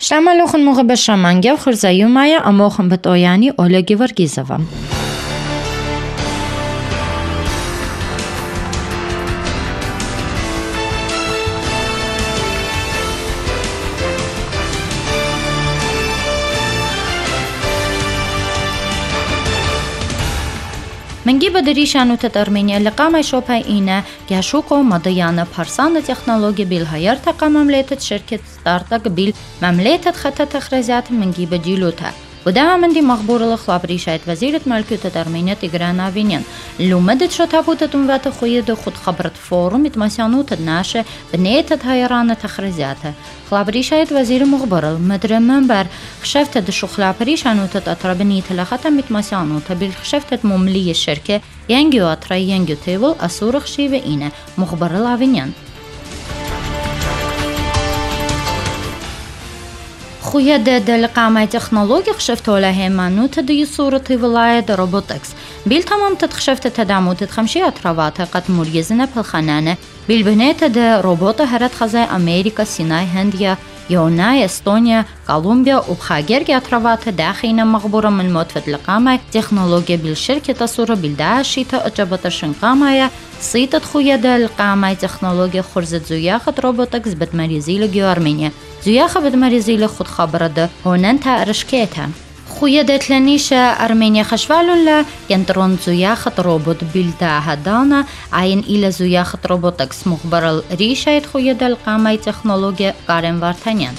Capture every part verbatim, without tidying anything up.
Շլամալոխն մողը բշամանգև խրզայում այա ամոխն բտոյանի Օլեգ Գևորգիզովա։ Մենք բդրի շանութ Արմենիա լկամ այ շոփայ ինը գաշուկո մադյանը փարսանը տեխնոլոգիա բիլ հայերթա կամամլեթ շերքետ ստարտակ բիլ մամլեթ խաթա թխրազատ մենք բջիլոթա وداعمندي مخبور الخلابري شايد وزيرة ملكوت أرمينيا تيغران أفينيان لومدت شتابوتة تنوات خويد خود خبرت فورم اتماسيانوت الناشة بنيت هايران تخرزاتها خلابري شايد وزير مخبر مدر منبر خشفت دشو خلابري شانوت أطرابنيت لخطا متماسيانوت بالخشفت مملية الشركة ينجو أطرا ينجو تيبل أسورخ شيبه إينا مخبر الأفينيان خويا د القامة تكنولوجيا خشفت ولا هيمانو تدي صورة ولاية روبوتكس بيل تمام تتخشفت تدعمو تتخمشي أطرافات قد مريزنا بالخنانة بالبنات د روبوتا هرت خزاي أمريكا سيناي هنديا يوناي استونيا كولومبيا وبخاجرجي أطرافات داخلنا مغبورة من مدفد القامة تكنولوجيا بالشركة صورة بالداشي تأجبت الشنقامة صيتت خويا د القامة تكنولوجيا خرزت زياخت روبوتكس بتمريزي لجيو أرمينيا زياخة بدمريزي لخد خبرده هوننتا رشكيتها خويا دتلنيشة أرمينيا خشفالون لا ينترون زياخة روبوت بيلتا هدانا عين إلى زياخة روبوتكس مخبر الريشة خويا دالقامة تكنولوجيا كارن وارتانيان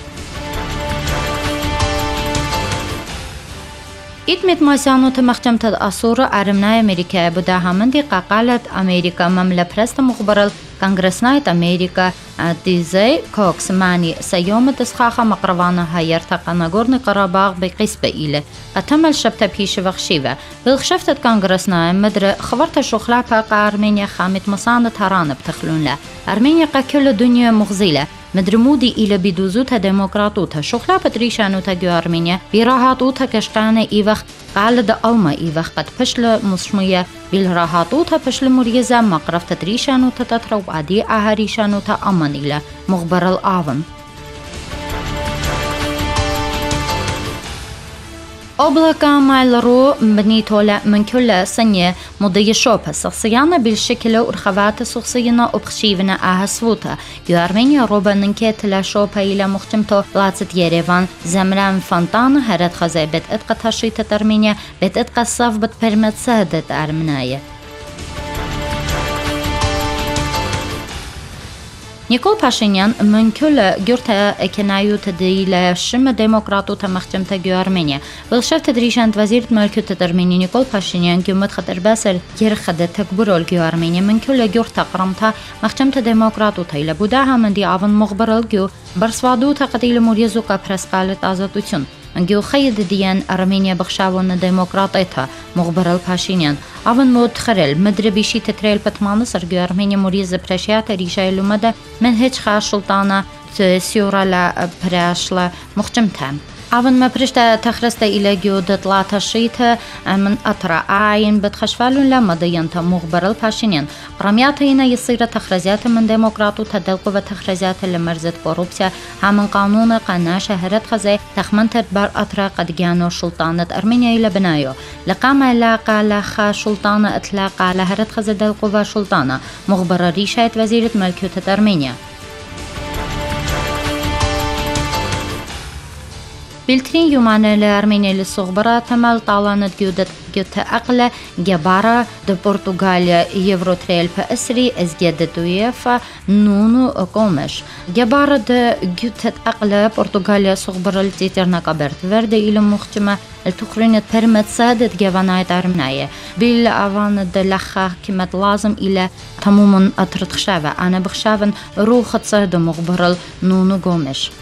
إتمت ماسيانو تمخجمت الأسورة أرمنا أمريكا بدا همندي قاقالت أمريكا مملا برست مخبر كونغرسنايت أمريكا ديزي كوكس ماني سيوم تسخاخة مقروانا هايرتا قناغورني قراباغ بقسبة إلي قتمل شبتا بيش وخشيفة بالخشفتت كونغرسنا مدر خبرت شخلا باقا أرمينيا خامت مصانة هران بتخلون لا أرمينيا قا كل الدنيا مغزيلة مدرمودي إلى بدوزوتها ديمقراطوتها شخلا بتريشانوتها جو أرمينيا براهاتوتها كشقانة إيوخ قالد ألما إيوخ قد بشل مصمية بالراهاتوتها بشل مريزة مقرف تريشانوتها تترو عدي أهريشانوتها أمان إلى مخبر الآون أبلغ مايلرو بنيتولا من كل سنة مضي شوبة شخصيانا بالشكل ورخوات شخصينا وبخشيفنا أهسوتا يو أرمينيا روبا ننكت لا شوبة إلى مختمتو لاتت يريفان زمران فانتان هرت خزي بت اتقى تشريطة أرمينيا بت اتقى الصف بت برمت سهدة أرمنايا نيكول باشينيان من كل جرتا كنايو تديل شم ديمقراطو تمختمتا جو أرمينيا بالشفت تدريشان وزيرة ملكوت أرمينيا نيكول باشينيان جمت خطر باسل يرخد تكبرول جو أرمينيا من كل جرتا قرمتا مختمتا ديمقراطو تايلا بوداها من دي عفن مخبر الجو برسوادو تقديل مريزو كبرس قالت آزادوتون انجو خيد ديان أرمينيا بخشاون ديمقراطيتها مخبر الباشينيان أون مود خرل مدربيشي تتريل بتمان سرجو أرمينيا مريز برشيات ريشاي لومدا من هيج خاش سلطانة سيورا لا براشلا مخجمتها أون ما برشتا تخرستا إلى جودة لاتا شيتا من أطرا عين بتخشفالون لما ديانتا مخبر الباشينيان قرمياتينا يصير تخرزات من ديمقراطو تدلقو وتخرزات لمرزت كوروبسيا همن قانون قنا شهرت خزي تخمنتر بار أطرا قد جانو سلطانة أرمينيا إلى بنايو لقام لاقا لخا سلطانة إطلاقا لهرت خزي دلقو وسلطانة مخبر ريشايت وزيرة ملكوت أرمينيا بالترين يومانا لأرمينيا للصغبرة تمال طالانة جودة جوتا أقل جبارة د برتغاليا يورو تريل بأسري أزجد دويفا نونو قومش جبارة د جوتا أقل برتغاليا صغبرة التيترنا كبرت ورد إلى مختمة التقرين برمت سادة جوانايت أرمنايا بالأوان د لخا كمت لازم إلى تماما أطرد خشافة أنا بخشافن روخة سادة مخبر نونو قومش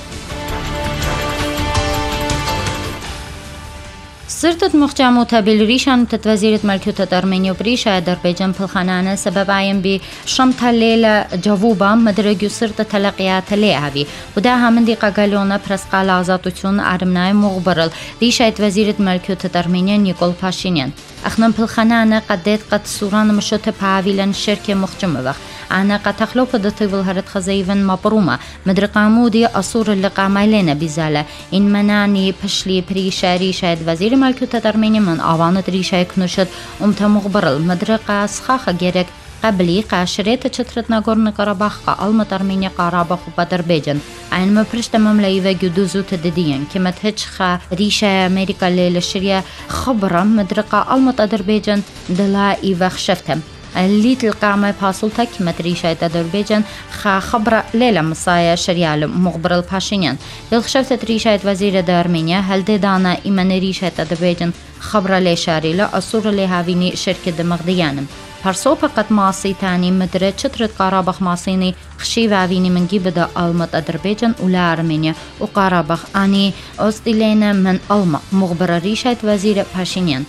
صرتت مخجموتا بالريشان تتوزيرة ملكوت أرمينيا بريشة أذربيجان بالخنانة سبب عين بشمتها الليلة جووبا مدرجو صرت تلقيات ليعبي وداها من دي قاقالونا برسقال عزاتوتون أرمناي مغبرل ريشة وزيرة ملكوت أرمينيا نيكول باشينيان أخنم بالخنانة قديت قد سوران مشوت باويلان شركة مخجمة عناقة تخلوب دطيب الهرد خزيفن مبرومة مدرق عمودي أصور اللقاء مايلين بزالة إن منعني بشلي بريشة ريشة وزير ملكوتة أرمينيا من آوانة ريشة كنوشت أمتا مغبر المدرقة سخاخة جيرك قبلي قاشريت تشترت ناغورنو قراباخ قالمت أرمينيا قراباخ وبادربيجان عين ما برشت ممليفة جدوزو تدديان كما تهجخ ريشة أمريكا للشرية خبرة مدرقة ألمت أذربيجان دلا إيفا خشفتم اللي تلقى باسلتا كما ريشة أذربيجان خا خبرة ليلة مصايا شريال مغبر الباشينيان للخشفتة ريشة وزير دا أرمينيا هل دانا إيمان ريشة أذربيجان خبرة لي شاريلا أصور لي هافيني شركة دمغديانم هرسو فقط ماسي تاني مدرد شترت قرابخ ماسيني خشي وعويني من جيبدا ألمت أذربيجان ولا أرمينيا وقرابخ أني أصدلين من ألما مغبرة ريشة وزير باشينيان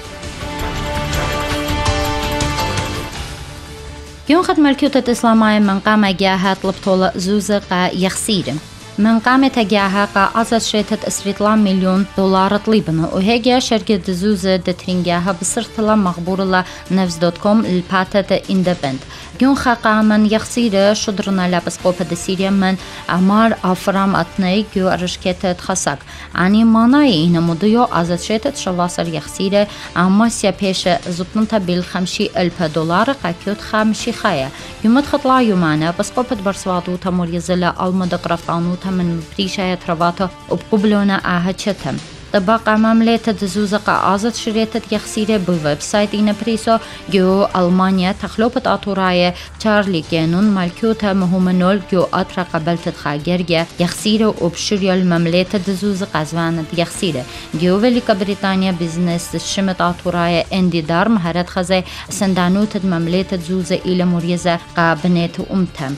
يوم خد ملكوتة إسلامية من قام جاها طلبتولا زوزق يخسير من قامت جاها قاعدة شركة إسرائيل مليون دولار طلبنا وهي شركة زوزة دترينجاها بصرت لا مخبور لا نفس دوت كوم الباتة إندبند يوم خاقا من يخسير شدرنا لابس قوبة سيريا من أمار أفرام أتني جو أرشكة تخسق عني ماناي إن مضيو عزت شركة شواسر يخسير أما سيابيش زبطنتا بالخمشي ألف دولار قاكيوت خامشي خايا يوم تخطلا يومانا بس قوبة برسواتو تمور يزلا المدق رفقانو من بريشة ترواتا وبقبلونا آهتشتم طبق مملكة دزوزة قاعدة شريطة يخسيرة بويب سايت إن بريسو جو ألمانيا تخلوبة أطوراية تشارلي كانون ملكوتة مهمنول جو أطرا قبلت خاجرجة يخسيرة وبشرية المملكة دزوزة قزوانة يخسيرة جو فيليكا بريطانيا بزنس الشمت أطوراية اندي دار مهارات خزي سندانوت مملكة دزوزة إلى مريزة قابنات أمتم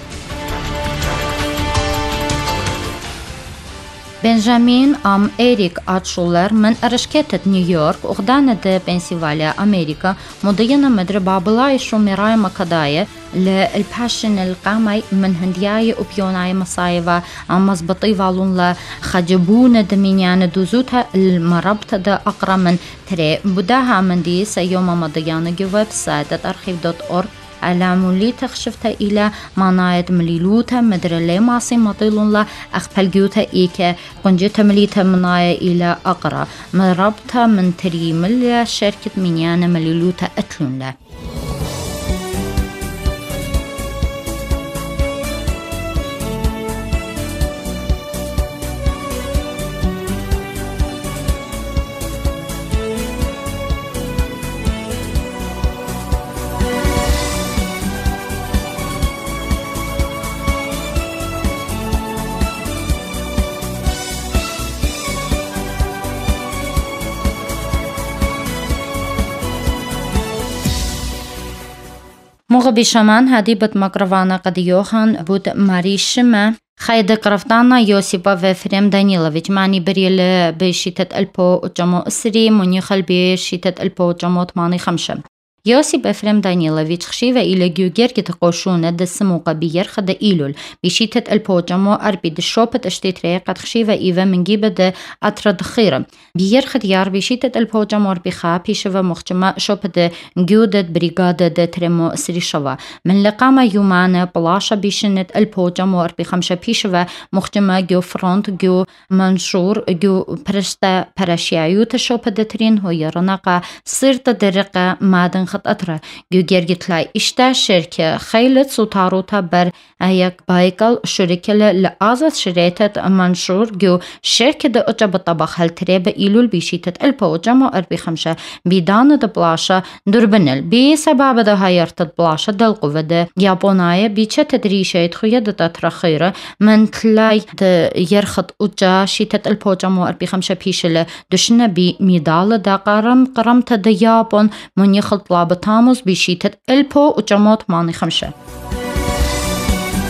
بنجامين أم إريك آتشولر من أرشكتة نيويورك وغدانة بنسلفانيا أمريكا مضينا مدر بابلاي شوميراي مكاداية للباشن القامي من هندياي وبيوناي مصايفة أم مزبطي فالون لخجبون دمينيان دوزوتها المربطة دا أقرى من تري بداها من دي سيوم مضيانا جو ويب سايت أرخيف دوت أورg علامولي تخشفتها إلى منايد مليلوتا مدرلي ماسي مطيلون لا أخبالجوتا إيكا قنجتا مليتا منايا إلى أقرى مربطة من تريمل شركة مينيانا مليلوتا أتلون لا مغبي شمان هديبت مقروانا قد يوخان بود ماريشما خيد قرفتانا يوسيبا وفريم دانيلوفيتش معني بريل بشيتة ألبو جمو أسري منيخل بشيتة ألبو جمو تماني خمشة يوسيب أفريم دانيلوفيتش خشيفة إلى جوجير كتقوشونة دسموقة بيرخ دا إيلول بشيتة البوجمو أربي دشوبة اشتيتري قد خشيفة إيفا من جيبة دا أترى دخيرة بيرخ ديار بشيتة البوجمو أربيخا بيشوة مخجمة شوبة دا جودة بريغادة دا ترمو أسري شوة من لقامة يومانا بلاشة بشنة البوجمو أربي خمشة بيشوة مخجمة جو فرونت جو منشور جو برشتا برشيايو تشوبة دا ترين هو يرناقا سيرت درقة مادن خط أطرة جو جرجتلاي إشتا شركة خيلت سوتاروتا بر أيك بايكال شركة لأزت شريتة منشور جو شركة دا أجا بطبخ هل تريبا إيلول بيشيتة البوجمو أربي خمشة بيدان دا بلاشة دربنل بي سباب دا هايرت بلاشة دا القوة دا يابونايا بيشة تدريشة يدخوية دا تطرة خيرة من تلاي دا يرخط أجا شيتة البوجمو أربي خمشة بيشل دشنا بي ميدال دا قرم قرمت دا يابون من يخلط لابتاموز بشيتة البو وجموت ماني خمشة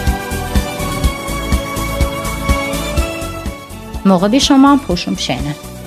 موقع بشما بوشم شينه